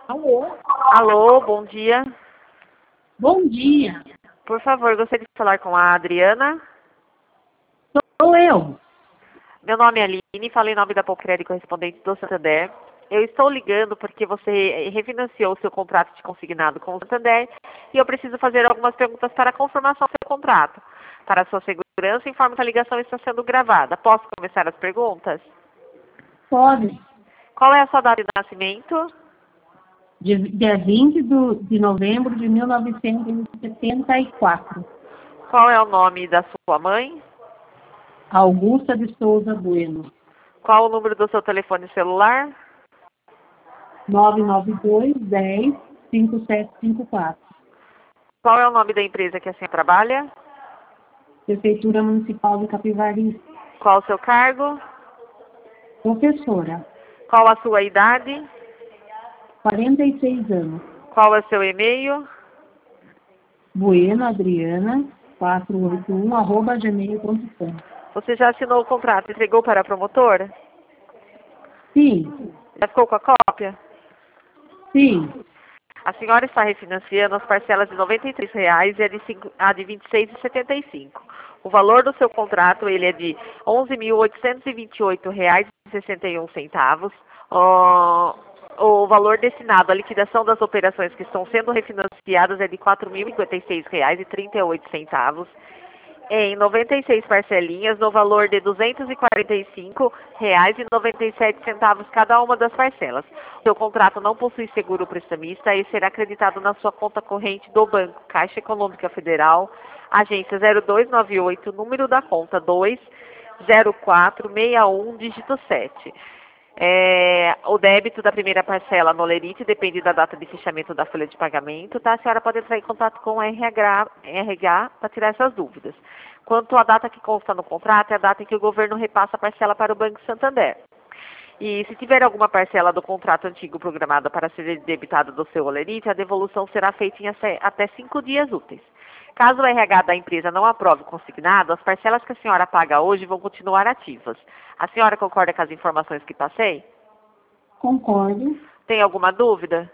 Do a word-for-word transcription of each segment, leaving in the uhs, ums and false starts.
Alô? Alô, bom dia. Bom dia. Por favor, gostaria de falar com a Adriana. Sou eu. Meu nome é Aline, falo em nome da Pocred correspondente do Santander. Eu estou ligando porque você refinanciou o seu contrato de consignado com o Santander e eu preciso fazer algumas perguntas para a confirmação do seu contrato. Para a sua segurança, informo que a ligação está sendo gravada. Posso começar as perguntas? Pode. Qual é a sua data de nascimento? Dia dia vinte do- de novembro de mil novecentos e setenta e quatro. Qual é o nome da sua mãe? Augusta de Souza Bueno. Qual o número do seu telefone celular? nove nove dois, dez, cinco sete cinco quatro. Qual é o nome da empresa que a senhora trabalha? Prefeitura Municipal de Capivari. Qual o seu cargo? Professora. Qual a sua idade? quarenta e seis anos. Qual é o seu e-mail? Bueno Adriana, quatrocentos e oitenta e um, arroba gmail ponto com. Você já assinou o contrato e entregou para a promotora? Sim. Já ficou com a cópia? Sim. A senhora está refinanciando as parcelas de noventa e três reais e a de, cinco, a de vinte e seis reais e setenta e cinco centavos. O valor do seu contrato ele é de onze mil oitocentos e vinte e oito reais e sessenta e um centavos. O, o valor destinado à liquidação das operações que estão sendo refinanciadas é de quatro mil e cinquenta e seis reais e trinta e oito centavos. Em noventa e seis parcelinhas, no valor de duzentos e quarenta e cinco reais e noventa e sete centavos cada uma das parcelas. Seu contrato não possui seguro prestamista e será acreditado na sua conta corrente do Banco Caixa Econômica Federal, agência zero dois nove oito, número da conta dois zero quatro seis um, dígito sete. É, o débito da primeira parcela no Olerite depende da data de fechamento da folha de pagamento, tá? A senhora pode entrar em contato com o R H para tirar essas dúvidas. Quanto à data que consta no contrato, é a data em que o governo repassa a parcela para o Banco Santander. E se tiver alguma parcela do contrato antigo programada para ser debitada do seu Olerite, a devolução será feita em até cinco dias úteis. Caso o R H da empresa não aprove o consignado, as parcelas que a senhora paga hoje vão continuar ativas. A senhora concorda com as informações que passei? Concordo. Tem alguma dúvida?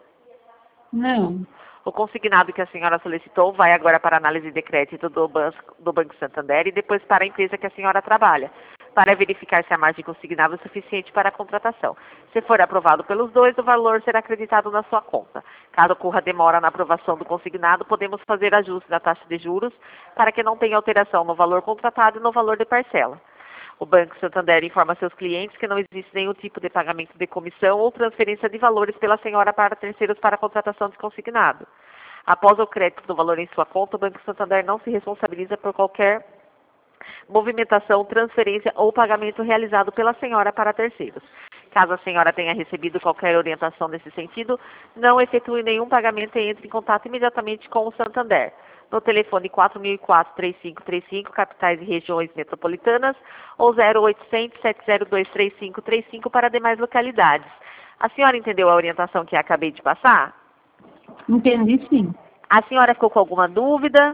Não. O consignado que a senhora solicitou vai agora para análise de crédito do Banco, do Banco Santander e depois para a empresa que a senhora trabalha, para verificar se a margem consignável é suficiente para a contratação. Se for aprovado pelos dois, o valor será acreditado na sua conta. Caso ocorra demora na aprovação do consignado, podemos fazer ajuste da taxa de juros para que não tenha alteração no valor contratado e no valor de parcela. O Banco Santander informa seus clientes que não existe nenhum tipo de pagamento de comissão ou transferência de valores pela senhora para terceiros para a contratação de consignado. Após o crédito do valor em sua conta, o Banco Santander não se responsabiliza por qualquer movimentação, transferência ou pagamento realizado pela senhora para terceiros. Caso a senhora tenha recebido qualquer orientação nesse sentido, não efetue nenhum pagamento e entre em contato imediatamente com o Santander. No telefone quatro mil e quatro, três cinco três cinco, capitais e regiões metropolitanas, ou zero oitocentos, sete zero dois, três cinco três cinco para demais localidades. A senhora entendeu a orientação que acabei de passar? Entendi, sim. A senhora ficou com alguma dúvida?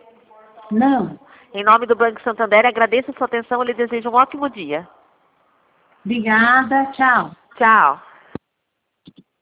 Não. Em nome do Banco Santander, agradeço a sua atenção e lhe desejo um ótimo dia. Obrigada. Tchau. Tchau.